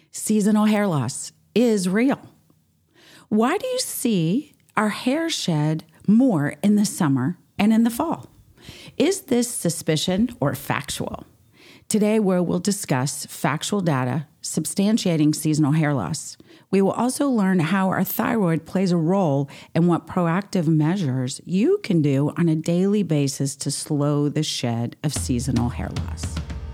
Seasonal hair loss is real. Why do you see our hair shed more in the summer and in the fall? Is this suspicion or factual? Today, we'll discuss factual data substantiating seasonal hair loss. We will also learn how our thyroid plays a role and what proactive measures you can do on a daily basis to slow the shed of seasonal hair loss.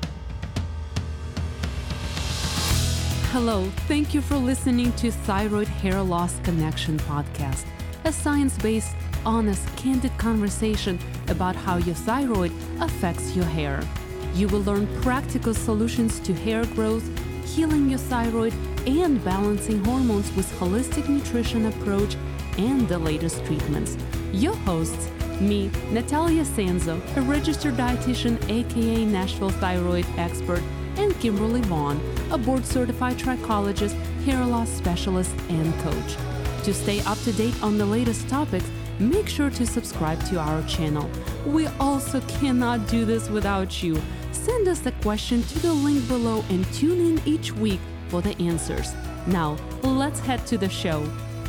Hello, thank you for listening to Thyroid Hair Loss Connection podcast, a science-based, honest, candid conversation about how your thyroid affects your hair. You will learn practical solutions to hair growth, healing your thyroid, and balancing hormones with holistic nutrition approach and the latest treatments. Your hosts, me, Natalia Sanzo, a registered dietitian, aka Nashville thyroid expert, and Kimberly Vaughn, a board-certified trichologist, hair loss specialist, and coach. To stay up to date on the latest topics, make sure to subscribe to our channel. We also cannot do this without you. Send us a question to the link below and tune in each week for the answers. Now, let's head to the show.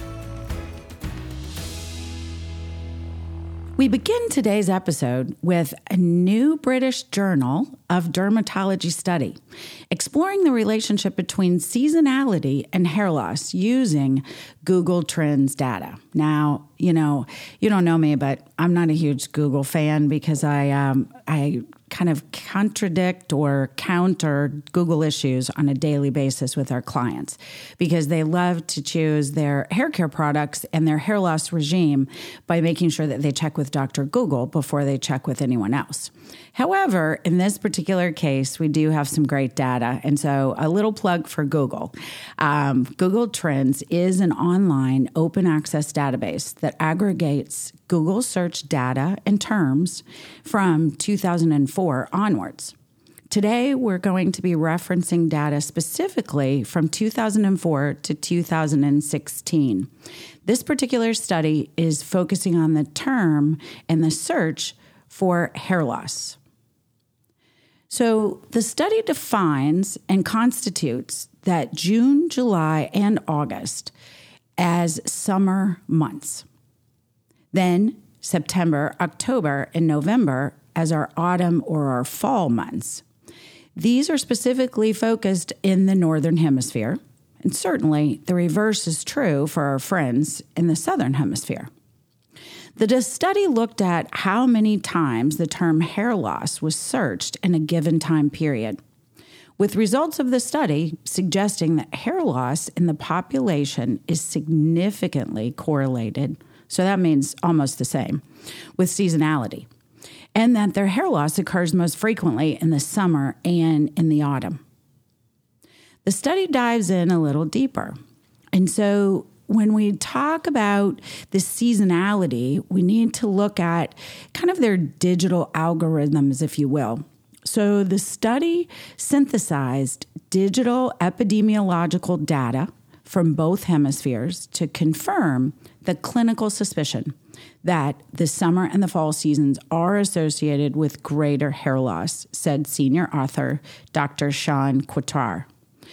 We begin today's episode with a new British Journal of Dermatology study exploring the relationship between seasonality and hair loss using Google Trends data. Now, you don't know me, but I'm not a huge Google fan because I kind of contradict or counter Google issues on a daily basis with our clients because they love to choose their hair care products and their hair loss regime by making sure that they check with Dr. Google before they check with anyone else. However, in this particular case, we do have some great data. And so a little plug for Google. Google Trends is an online open access database that aggregates Google search data and terms from 2004 onwards. Today, we're going to be referencing data specifically from 2004 to 2016. This particular study is focusing on the term and the search for hair loss. So the study defines and constitutes that June, July, and August as summer months. Then September, October, and November as our autumn or our fall months. These are specifically focused in the Northern Hemisphere, and certainly the reverse is true for our friends in the Southern Hemisphere. The study looked at how many times the term hair loss was searched in a given time period, with results of the study suggesting that hair loss in the population is significantly correlated, so that means almost the same, with seasonality, and that their hair loss occurs most frequently in the summer and in the autumn. The study dives in a little deeper, and so when we talk about the seasonality, we need to look at kind of their digital algorithms, if you will. So the study synthesized digital epidemiological data from both hemispheres to confirm the clinical suspicion that the summer and the fall seasons are associated with greater hair loss, said senior author Dr. Sean Quattar.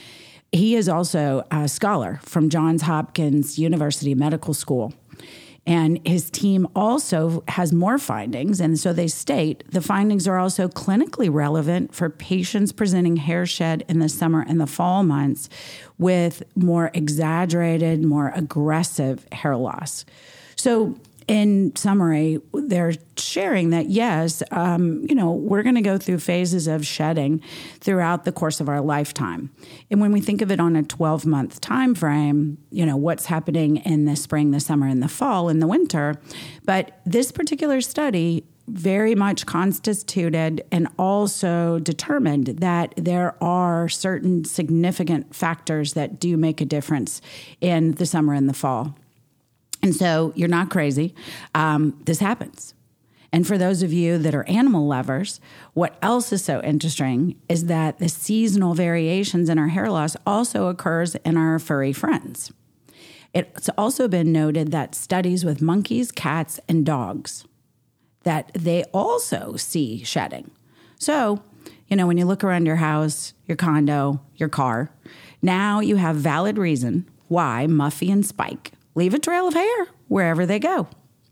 He is also a scholar from Johns Hopkins University Medical School. And his team also has more findings. And so they state the findings are also clinically relevant for patients presenting hair shed in the summer and the fall months with more exaggerated, more aggressive hair loss. So in summary, they're sharing that, yes, we're going to go through phases of shedding throughout the course of our lifetime. And when we think of it on a 12-month time frame, what's happening in the spring, the summer, and the fall, and the winter. But this particular study very much constituted and also determined that there are certain significant factors that do make a difference in the summer and the fall. And so you're not crazy. This happens. And for those of you that are animal lovers, what else is so interesting is that the seasonal variations in our hair loss also occurs in our furry friends. It's also been noted that studies with monkeys, cats, and dogs, that they also see shedding. So, when you look around your house, your condo, your car, now you have valid reason why Muffy and Spike leave a trail of hair wherever they go.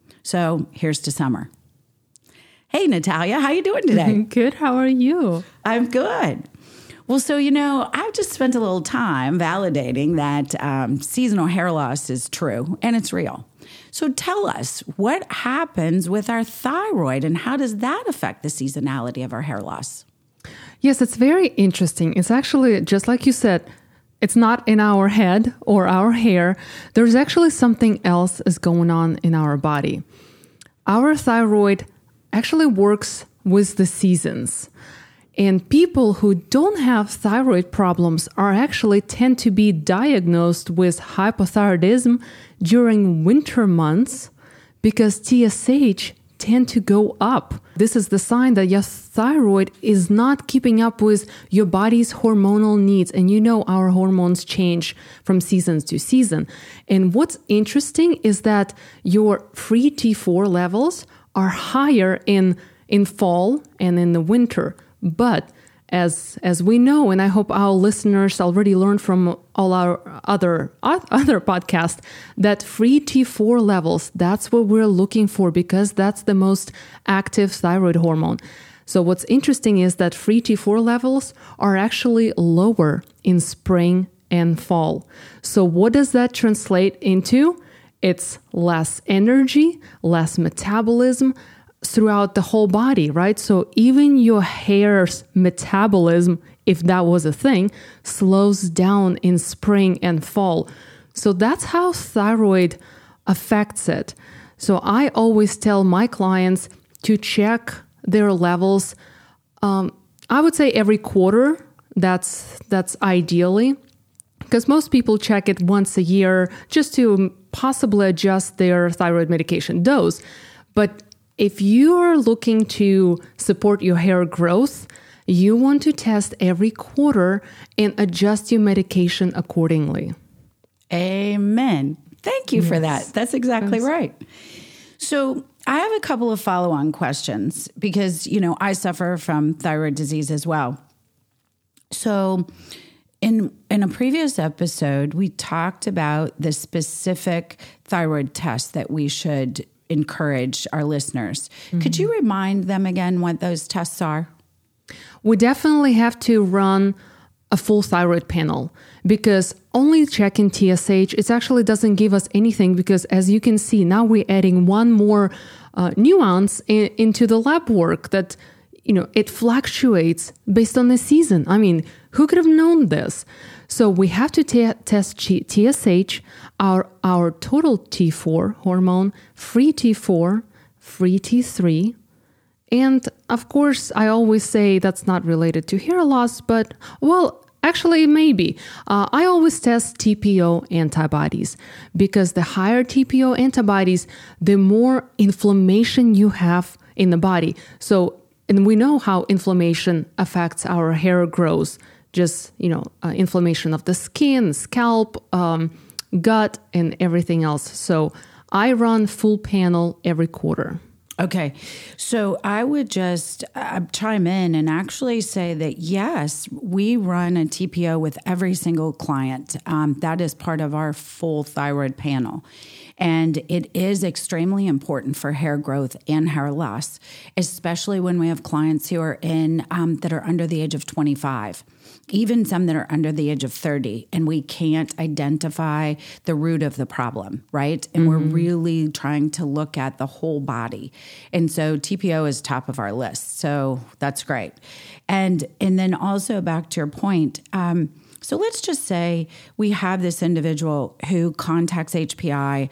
So here's to summer. Hey, Natalia, how you doing today? Good. How are you? I'm good. Well, so, I've just spent a little time validating that seasonal hair loss is true and it's real. So tell us, what happens with our thyroid and how does that affect the seasonality of our hair loss? Yes, it's very interesting. It's actually, just like you said, it's not in our head or our hair. There's actually something else is going on in our body. Our thyroid actually works with the seasons. And people who don't have thyroid problems are actually tend to be diagnosed with hypothyroidism during winter months because TSH tend to go up. This is the sign that your thyroid is not keeping up with your body's hormonal needs. And our hormones change from seasons to season. And what's interesting is that your free T4 levels are higher in fall and in the winter. But as we know, and I hope our listeners already learned from all our other podcasts, that free T4 levels, that's what we're looking for because that's the most active thyroid hormone. So what's interesting is that free T4 levels are actually lower in spring and fall. So what does that translate into? It's less energy, less metabolism, throughout the whole body, right? So even your hair's metabolism, if that was a thing, slows down in spring and fall. So that's how thyroid affects it. So I always tell my clients to check their levels. I would say every quarter. That's ideally, because most people check it once a year just to possibly adjust their thyroid medication dose. But if you are looking to support your hair growth, you want to test every quarter and adjust your medication accordingly. Amen. Thank you for that. That's exactly right. So I have a couple of follow-on questions because, I suffer from thyroid disease as well. So in a previous episode, we talked about the specific thyroid test that we should encourage our listeners. Mm-hmm. Could you remind them again what those tests are? We definitely have to run a full thyroid panel because only checking TSH, it actually doesn't give us anything because as you can see, now we're adding one more nuance into the lab work that, it fluctuates based on the season. I mean, who could have known this? So we have to test TSH, our total T4 hormone, free T4, free T3. And of course, I always say that's not related to hair loss, but actually maybe. I always test TPO antibodies because the higher TPO antibodies, the more inflammation you have in the body. And we know how inflammation affects our hair growth. Just, inflammation of the skin, scalp, gut, and everything else. So I run full panel every quarter. Okay. So I would just chime in and actually say that, yes, we run a TPO with every single client. That is part of our full thyroid panel. And it is extremely important for hair growth and hair loss, especially when we have clients who are that are under the age of 25. Even some that are under the age of 30, and we can't identify the root of the problem, right? And we're really trying to look at the whole body. And so TPO is top of our list. So that's great. And then also back to your point, so let's just say we have this individual who contacts HPI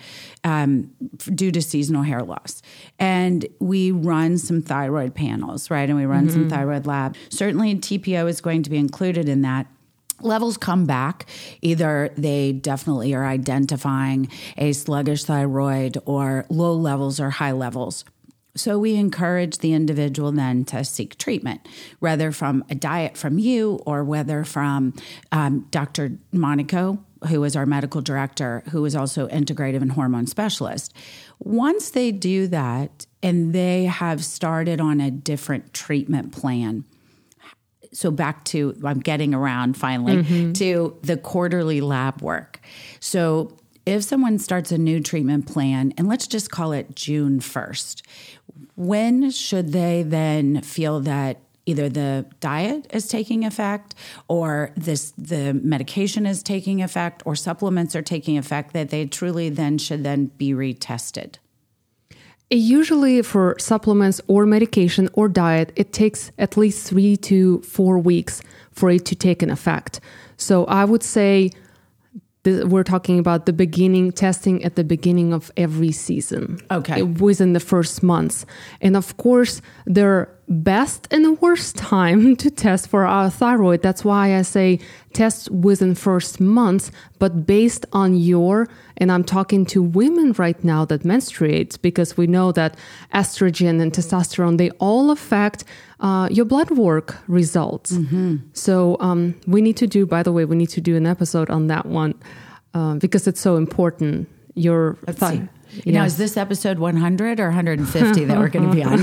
due to seasonal hair loss. And we run some thyroid panels, right? And we run some thyroid lab. Certainly TPO is going to be included in that. Levels come back. Either they definitely are identifying a sluggish thyroid or low levels or high levels. So we encourage the individual then to seek treatment, whether from a diet from you or whether from Dr. Monaco, who is our medical director, who is also integrative and hormone specialist. Once they do that and they have started on a different treatment plan, So back to, I'm getting around finally to the quarterly lab work. So if someone starts a new treatment plan, and let's just call it June 1st, when should they then feel that either the diet is taking effect or the medication is taking effect or supplements are taking effect, that they truly then should then be retested? Usually for supplements or medication or diet, it takes at least 3 to 4 weeks for it to take an effect. So I would say we're talking about the beginning, testing at the beginning of every season. Okay. Within the first months. And of course, there are best and worst time to test for our thyroid. That's why I say test within first months, but based on and I'm talking to women right now that menstruate, because we know that estrogen and testosterone, they all affect your blood work results. So we need to do an episode on that one because it's so important. Now, is this episode 100 or 150 that we're going to be on?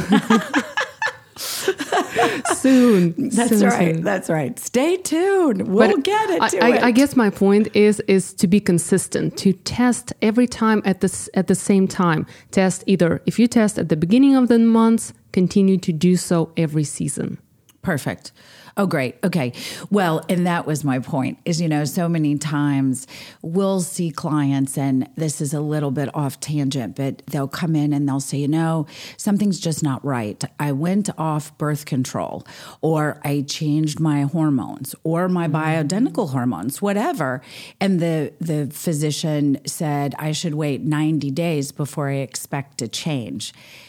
Soon. That's right. Stay tuned. We'll get it to it. I guess my point is to be consistent, to test every time at the same time. Test either, if you test at the beginning of the month, continue to do so every season. Perfect. Oh, great. Okay. Well, and that was my point is, so many times we'll see clients, and this is a little bit off tangent, but they'll come in and they'll say, something's just not right. I went off birth control, or I changed my hormones or my bioidentical hormones, whatever. And the physician said I should wait 90 days before I expect to change.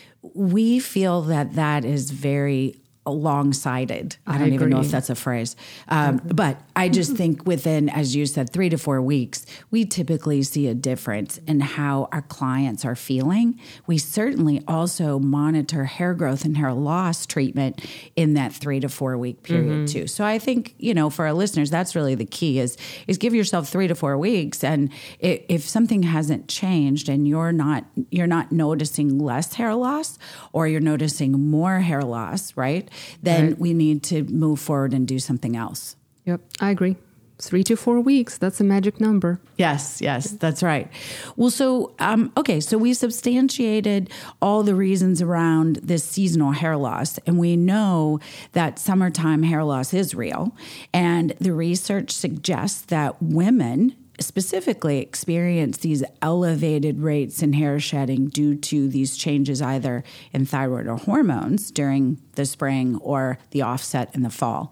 We feel that is very long-sighted. I don't even know if that's a phrase. But I just think within, as you said, 3 to 4 weeks, we typically see a difference in how our clients are feeling. We certainly also monitor hair growth and hair loss treatment in that 3 to 4 week period too. So I think, for our listeners, that's really the key is give yourself 3 to 4 weeks. And if something hasn't changed and you're not noticing less hair loss, or you're noticing more hair loss, right? Then we need to move forward and do something else. Yep, I agree. 3 to 4 weeks, that's a magic number. Yes, that's right. Well, so we substantiated all the reasons around this seasonal hair loss, and we know that summertime hair loss is real, and the research suggests that women specifically experience these elevated rates in hair shedding due to these changes either in thyroid or hormones during the spring or the offset in the fall.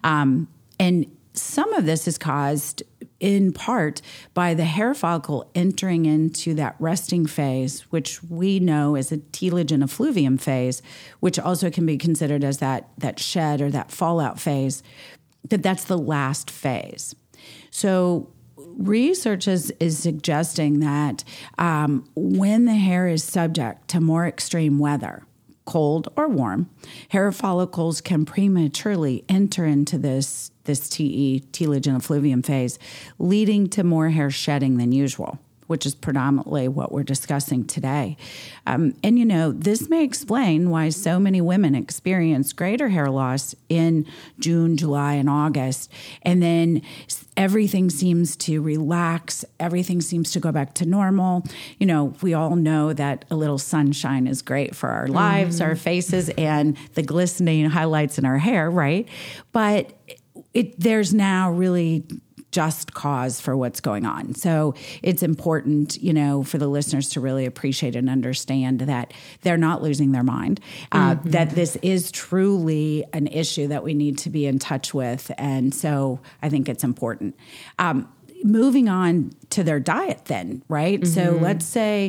And some of this is caused in part by the hair follicle entering into that resting phase, which we know is a telogen effluvium phase, which also can be considered as that shed or that fallout phase, that's the last phase. So research is suggesting that when the hair is subject to more extreme weather, cold or warm, hair follicles can prematurely enter into this telogen effluvium phase, leading to more hair shedding than usual, which is predominantly what we're discussing today. And this may explain why so many women experience greater hair loss in June, July, and August. And then everything seems to relax. Everything seems to go back to normal. We all know that a little sunshine is great for our lives, our faces, and the glistening highlights in our hair, right? But there's now really just cause for what's going on. So it's important, for the listeners to really appreciate and understand that they're not losing their mind, that this is truly an issue that we need to be in touch with. And so I think it's important. Moving on to their diet then, right? So let's say,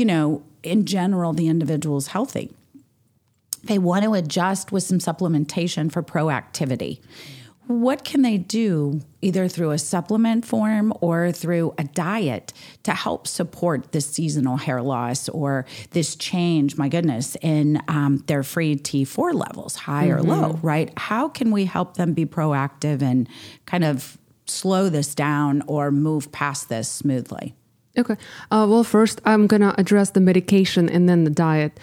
in general, the individual's healthy. They want to adjust with some supplementation for proactivity. What can they do either through a supplement form or through a diet to help support this seasonal hair loss or this change, my goodness, in their free T4 levels, high or low, right? How can we help them be proactive and kind of slow this down or move past this smoothly? Okay. Well, first, I'm going to address the medication and then the diet.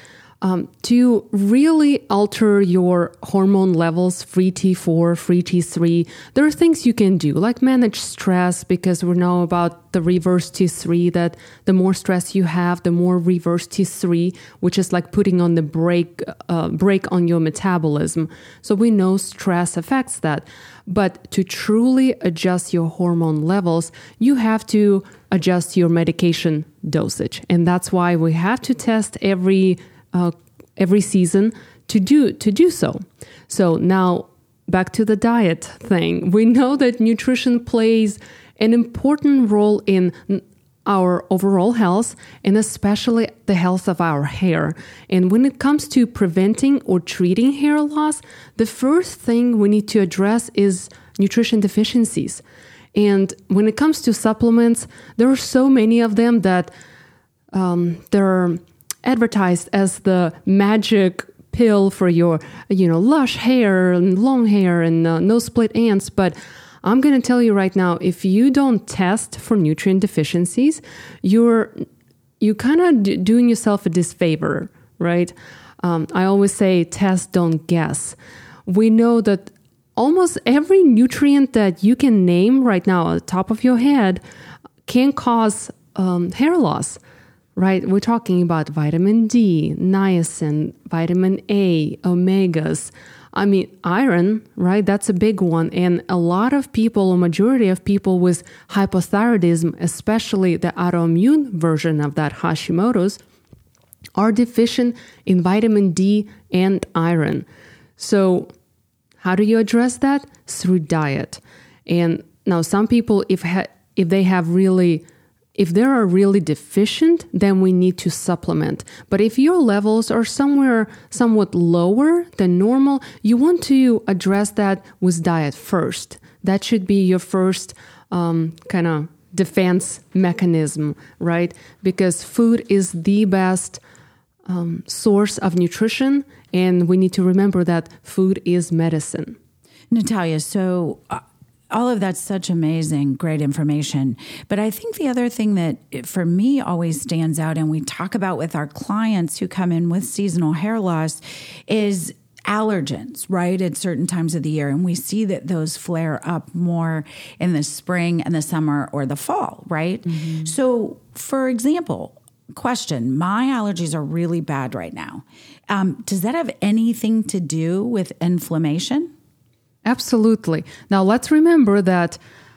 To really alter your hormone levels, free T4, free T3, there are things you can do, like manage stress, because we know about the reverse T3, that the more stress you have, the more reverse T3, which is like putting on the brake on your metabolism. So we know stress affects that. But to truly adjust your hormone levels, you have to adjust your medication dosage. And that's why we have to test every season to do so. So now back to the diet thing. We know that nutrition plays an important role in our overall health, and especially the health of our hair. And when it comes to preventing or treating hair loss, the first thing we need to address is nutrition deficiencies. And when it comes to supplements, there are so many of them that they're advertised as the magic pill for your, lush hair and long hair and no split ends. But I'm going to tell you right now, if you don't test for nutrient deficiencies, you kind of doing yourself a disfavor, right? I always say test, don't guess. We know that almost every nutrient that you can name right now at the top of your head can cause hair loss, right? We're talking about vitamin D, niacin, vitamin A, omegas. I mean, iron, right? That's a big one. And a lot of people, a majority of people with hypothyroidism, especially the autoimmune version of that, Hashimoto's, are deficient in vitamin D and iron. So how do you address that? Through diet. And now some people, if they are really deficient, then we need to supplement. But if your levels are somewhat lower than normal, you want to address that with diet first. That should be your first kind of defense mechanism, right? Because food is the best source of nutrition, and we need to remember that food is medicine. Natalia, so all of that's such amazing, great information. But I think the other thing that for me always stands out, and we talk about with our clients who come in with seasonal hair loss, is allergens, right, at certain times of the year. And we see that those flare up more in the spring and the summer or the fall, right? Mm-hmm. So, for example, question, my allergies are really bad right now. Does that have anything to do with inflammation? Absolutely. Now, let's remember that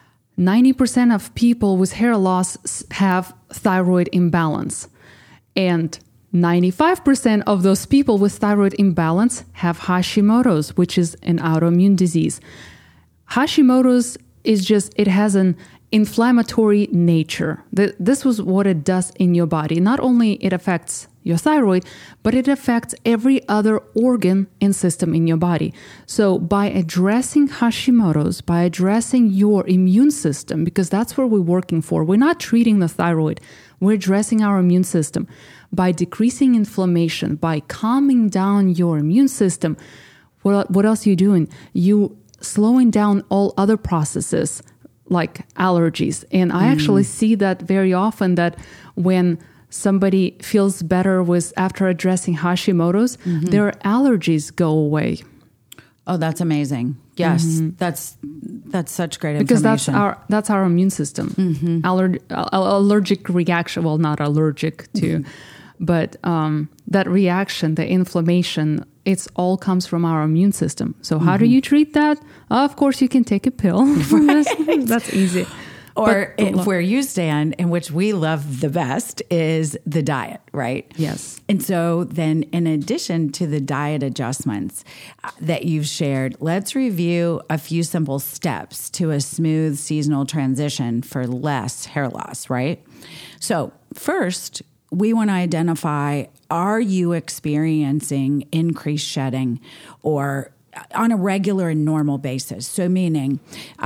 90% of people with hair loss have thyroid imbalance. And 95% of those people with thyroid imbalance have Hashimoto's, which is an autoimmune disease. Hashimoto's it has an inflammatory nature. This was what it does in your body. Not only it affects your thyroid, but it affects every other organ and system in your body. So by addressing Hashimoto's, by addressing your immune system, because that's what we're working for. We're not treating the thyroid. We're addressing our immune system. By decreasing inflammation, by calming down your immune system, what else are you doing? You slowing down all other processes like allergies. And I actually see that very often, that when somebody feels better after addressing Hashimoto's, their allergies go away. Oh, that's amazing. Yes, that's such great information. Because that's our immune system. Allergic reaction, well, not allergic to, but that reaction, the inflammation, it all comes from our immune system. So how do you treat that? Of course, you can take a pill. Right. That's easy. Or where you stand, in which we love the best, is the diet, right? Yes. And so then in addition to the diet adjustments that you've shared, let's review a few simple steps to a smooth seasonal transition for less hair loss, right? So first, we want to identify, are you experiencing increased shedding or on a regular and normal basis? So meaning,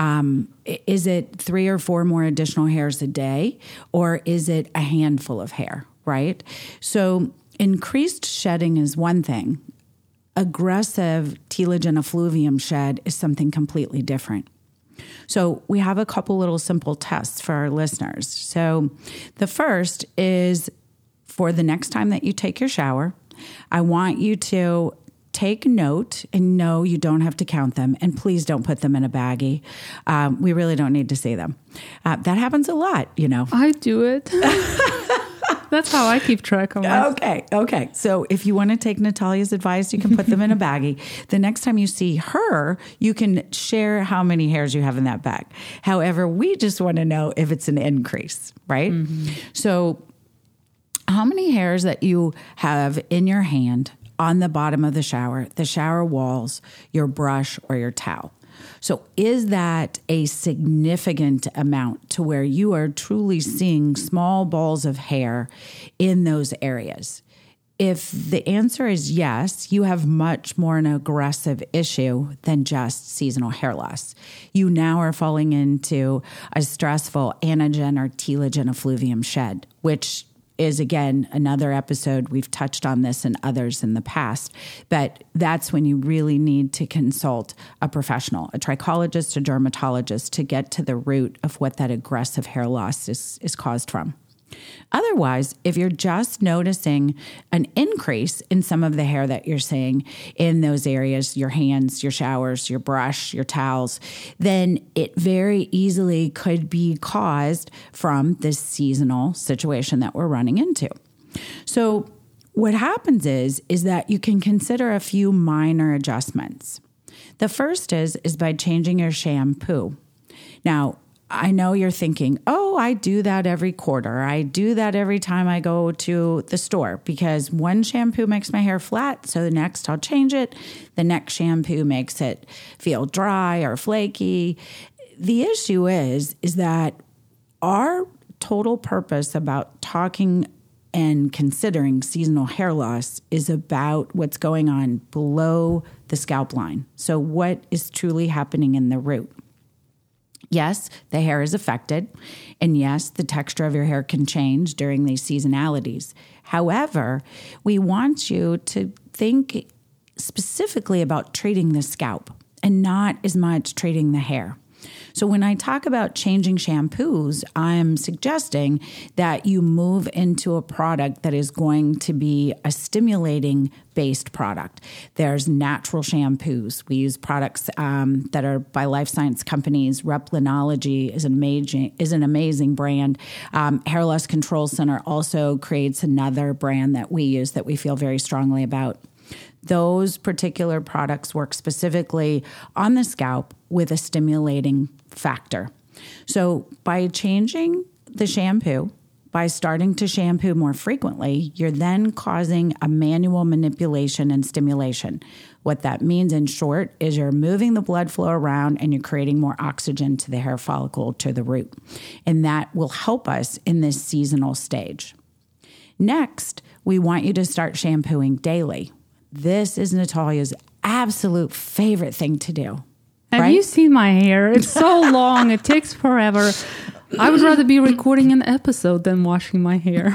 is it 3 or 4 more additional hairs a day, or is it a handful of hair, right? So increased shedding is one thing. Aggressive telogen effluvium shed is something completely different. So we have a couple little simple tests for our listeners. So the first is, for the next time that you take your shower, I want you to take note, and no, you don't have to count them, and please don't put them in a baggie. We really don't need to see them. That happens a lot, I do it. That's how I keep track of it. Okay. So if you want to take Natalia's advice, you can put them in a baggie. The next time you see her, you can share how many hairs you have in that bag. However, we just want to know if it's an increase, right? Mm-hmm. So how many hairs that you have in your hand on the bottom of the shower walls, your brush, or your towel? So is that a significant amount to where you are truly seeing small balls of hair in those areas? If the answer is yes, you have much more an aggressive issue than just seasonal hair loss. You now are falling into a stressful anagen or telogen effluvium shed, which is, again, another episode. We've touched on this and others in the past, but that's when you really need to consult a professional, a trichologist, a dermatologist, to get to the root of what that aggressive hair loss is caused from. Otherwise, if you're just noticing an increase in some of the hair that you're seeing in those areas, your hands, your showers, your brush, your towels, then it very easily could be caused from this seasonal situation that we're running into. So what happens is that you can consider a few minor adjustments. The first is by changing your shampoo. Now, I know you're thinking, oh, I do that every quarter. I do that every time I go to the store because one shampoo makes my hair flat, so the next I'll change it. The next shampoo makes it feel dry or flaky. The issue is that our total purpose about talking and considering seasonal hair loss is about what's going on below the scalp line. So what is truly happening in the root? Yes, the hair is affected, and yes, the texture of your hair can change during these seasonalities. However, we want you to think specifically about treating the scalp and not as much treating the hair. So when I talk about changing shampoos, I'm suggesting that you move into a product that is going to be a stimulating based product. There's natural shampoos. We use products that are by life science companies. Replinology is an amazing brand. Hair Loss Control Center also creates another brand that we use that we feel very strongly about. Those particular products work specifically on the scalp with a stimulating factor. So by changing the shampoo, by starting to shampoo more frequently, you're then causing a manual manipulation and stimulation. What that means in short is you're moving the blood flow around and you're creating more oxygen to the hair follicle, to the root. And that will help us in this seasonal stage. Next, we want you to start shampooing daily. This is Natalia's absolute favorite thing to do. Have you seen my hair? It's so long. It takes forever. I would rather be recording an episode than washing my hair.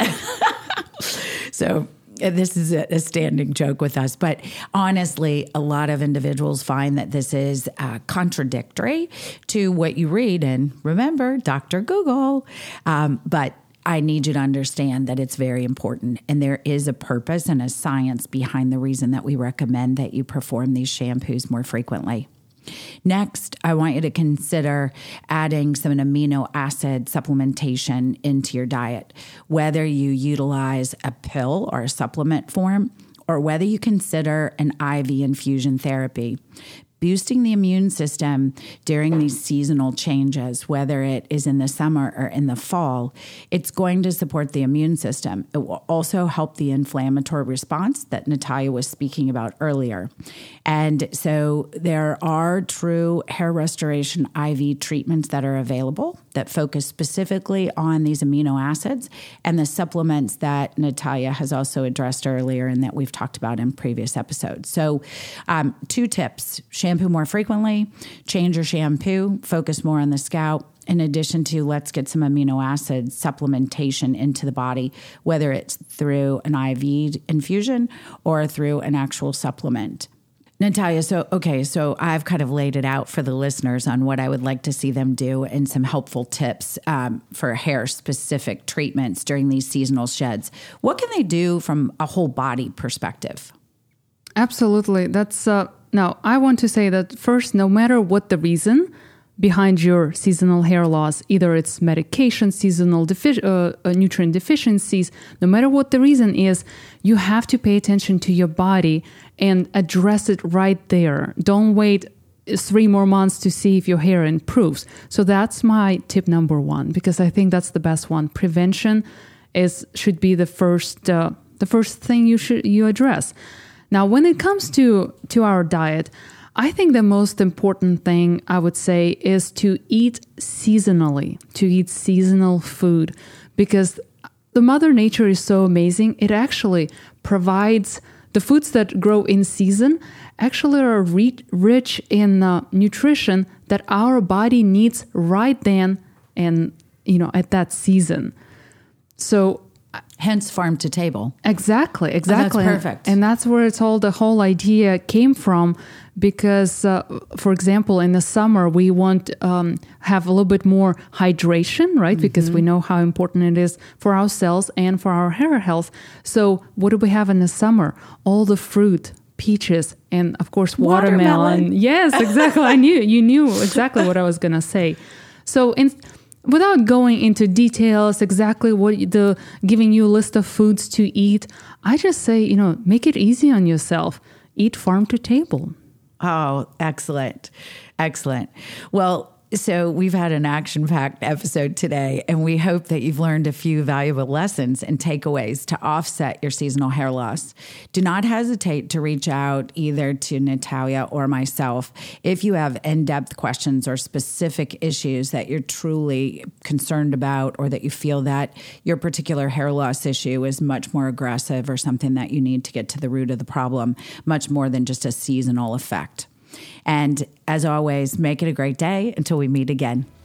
So this is a standing joke with us. But honestly, a lot of individuals find that this is contradictory to what you read. And remember, Dr. Google. But I need you to understand that it's very important. And there is a purpose and a science behind the reason that we recommend that you perform these shampoos more frequently. Next, I want you to consider adding some amino acid supplementation into your diet, whether you utilize a pill or a supplement form, or whether you consider an IV infusion therapy. Boosting the immune system during these seasonal changes, whether it is in the summer or in the fall, it's going to support the immune system. It will also help the inflammatory response that Natalia was speaking about earlier. And so there are true hair restoration IV treatments that are available that focus specifically on these amino acids and the supplements that Natalia has also addressed earlier and that we've talked about in previous episodes. So 2 tips: shampoo more frequently, change your shampoo, focus more on the scalp, in addition to let's get some amino acid supplementation into the body, whether it's through an IV infusion or through an actual supplement. Natalia, so I've kind of laid it out for the listeners on what I would like to see them do and some helpful tips for hair-specific treatments during these seasonal sheds. What can they do from a whole body perspective? Absolutely. That's now, I want to say that first, no matter what the reason behind your seasonal hair loss, either it's medication, seasonal nutrient deficiencies, no matter what the reason is, you have to pay attention to your body and address it right there. Don't wait 3 more months to see if your hair improves. So that's my tip number 1, because I think that's the best one. Prevention should be the first thing you address. Now, when it comes to our diet, I think the most important thing I would say is to eat seasonally, to eat seasonal food, because the Mother Nature is so amazing. It actually provides the foods that grow in season actually are rich in nutrition that our body needs right then and, at that season. So hence farm to table. Exactly. Oh, that's perfect. And that's where the whole idea came from, because, for example, in the summer, we want have a little bit more hydration, right? Mm-hmm. Because we know how important it is for our cells and for our hair health. So what do we have in the summer? All the fruit, peaches, and of course, watermelon. Yes, exactly. You knew exactly what I was going to say. So without going into details, exactly giving you a list of foods to eat, I just say, make it easy on yourself. Eat farm to table. Oh, excellent. Excellent. Well, so we've had an action-packed episode today, and we hope that you've learned a few valuable lessons and takeaways to offset your seasonal hair loss. Do not hesitate to reach out either to Natalia or myself if you have in-depth questions or specific issues that you're truly concerned about, or that you feel that your particular hair loss issue is much more aggressive or something that you need to get to the root of the problem, much more than just a seasonal effect. And as always, make it a great day until we meet again.